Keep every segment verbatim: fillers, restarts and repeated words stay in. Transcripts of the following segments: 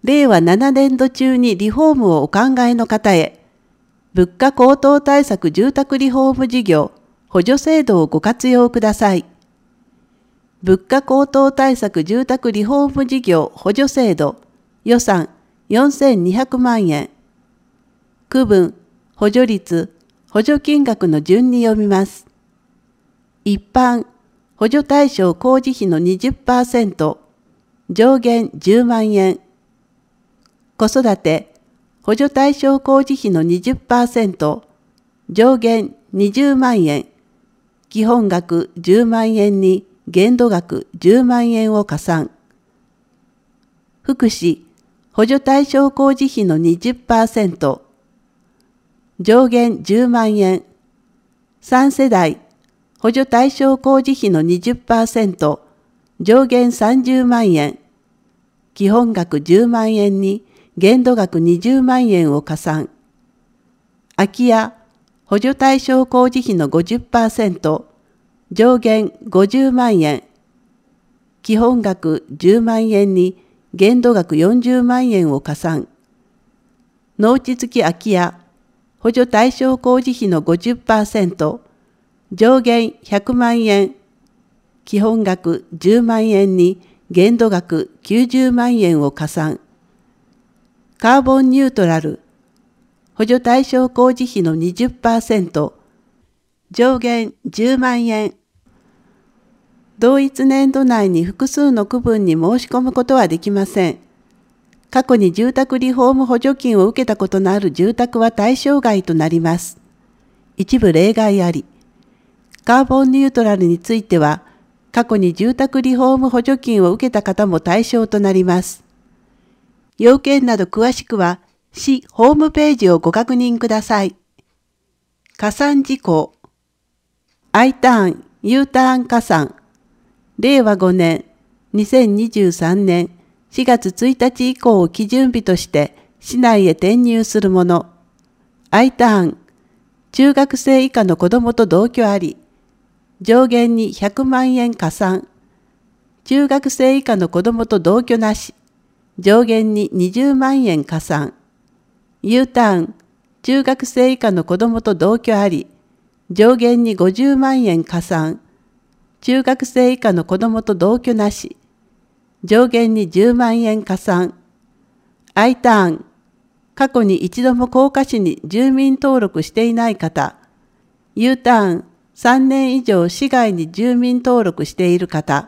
れいわななねんど中にリフォームをお考えの方へ、物価高騰対策住宅リフォーム事業補助制度をご活用ください。物価高騰対策住宅リフォーム事業補助制度予算よんせんにひゃくまんえん。区分、補助率、補助金額の順に読みます。一般、補助対象工事費の にじゅっパーセント、上限じゅうまんえん。子育て、補助対象工事費の にじゅっパーセント、上限にじゅうまんえん。基本額じゅうまんえんに限度額じゅうまんえんを加算。福祉、補助対象工事費の にじゅっパーセント、上限じゅうまんえん。さん世代、補助対象工事費の にじゅっパーセント、上限さんじゅうまんえん。基本額じゅうまんえんに限度額にじゅうまんえんを加算。空き家、補助対象工事費の ごじゅっパーセント、上限ごじゅうまんえん。基本額じゅうまんえんに限度額よんじゅうまんえんを加算。農地付き空き家、補助対象工事費の ごじゅっパーセント、上限ひゃくまんえん。基本額じゅうまんえんに限度額きゅうじゅうまんえんを加算。カーボンニュートラル、補助対象工事費の にじゅっパーセント、上限じゅうまんえん。同一年度内に複数の区分に申し込むことはできません。過去に住宅リフォーム補助金を受けたことのある住宅は対象外となります。一部例外あり。カーボンニュートラルについては、過去に住宅リフォーム補助金を受けた方も対象となります。要件など詳しくは、市ホームページをご確認ください。加算事項。I ターン、U ターン加算。れいわごねん、にせんにじゅうさんねんしがつついたち以降を基準日として市内へ転入するもの。I ターン、中学生以下の子どもと同居あり、上限にひゃくまんえん加算。中学生以下の子どもと同居なし、上限ににじゅうまんえん加算。U ターン、中学生以下の子どもと同居あり、上限にごじゅうまんえん加算。中学生以下の子どもと同居なし、上限にじゅうまんえん加算。I ターン、過去に一度も甲賀市に住民登録していない方。U ターン、さんねん以上市外に住民登録している方。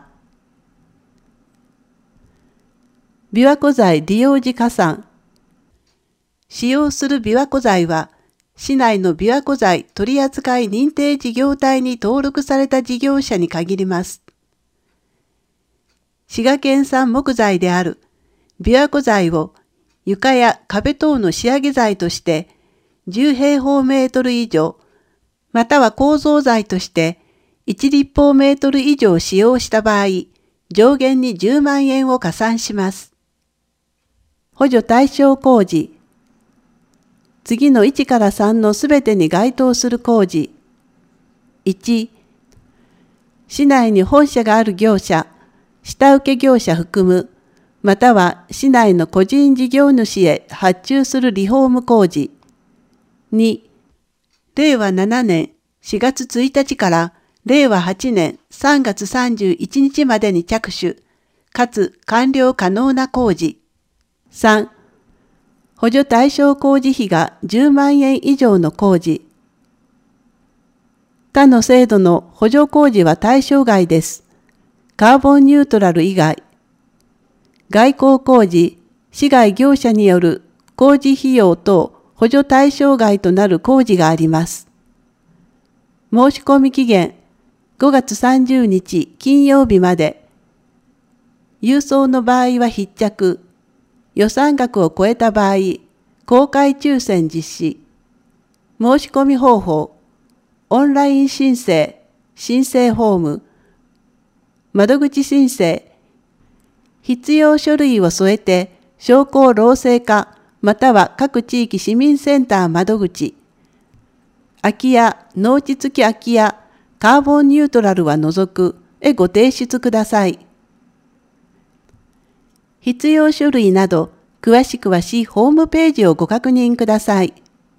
琵琶湖材利用時加算。使用する琵琶湖材は、市内の琵琶湖材取扱認定事業体に登録された事業者に限ります。滋賀県産木材である琵琶湖材を床や壁等の仕上げ材としてじゅうへいほうメートル以上、または構造材としていちりっぽうメートル以上使用した場合、上限にじゅうまんえんを加算します。補助対象工事。次のいちからさんのすべてに該当する工事。いち、市内に本社がある業者、下請け業者含む、または市内の個人事業主へ発注するリフォーム工事。に、れいわななねんしがつついたちかられいわはちねんさんがつさんじゅういちにちまでに着手、かつ完了可能な工事。さん、補助対象工事費がじゅうまんえん以上の工事。他の制度の補助工事は対象外です。カーボンニュートラル以外。外交工事、市外業者による工事費用等補助対象外となる工事があります。申し込み期限ごがつさんじゅうにち金曜日まで。郵送の場合は必着。予算額を超えた場合、公開抽選実施。申し込み方法。オンライン申請、申請フォーム。窓口申請。必要書類を添えて、商工労政課、または各地域市民センター窓口。空き家、農地付き空き家、カーボンニュートラルは除くへご提出ください。必要書類など、 詳しくは市ホームページをご確認ください。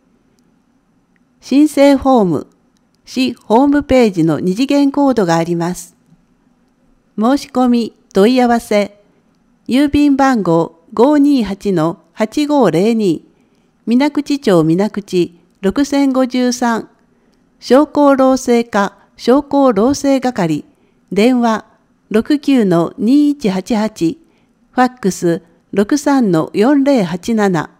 申請フォーム、市ホームページの二次元コードがあります。申し込み、問い合わせ、郵便番号 ごーにーはちのはちごーぜろに、水口町水口ろくせんごじゅうさん、商工労政課商工労政係、電話 ろくきゅうのにーいちはちはち、ファックス ろくさんのよんぜろはちなな、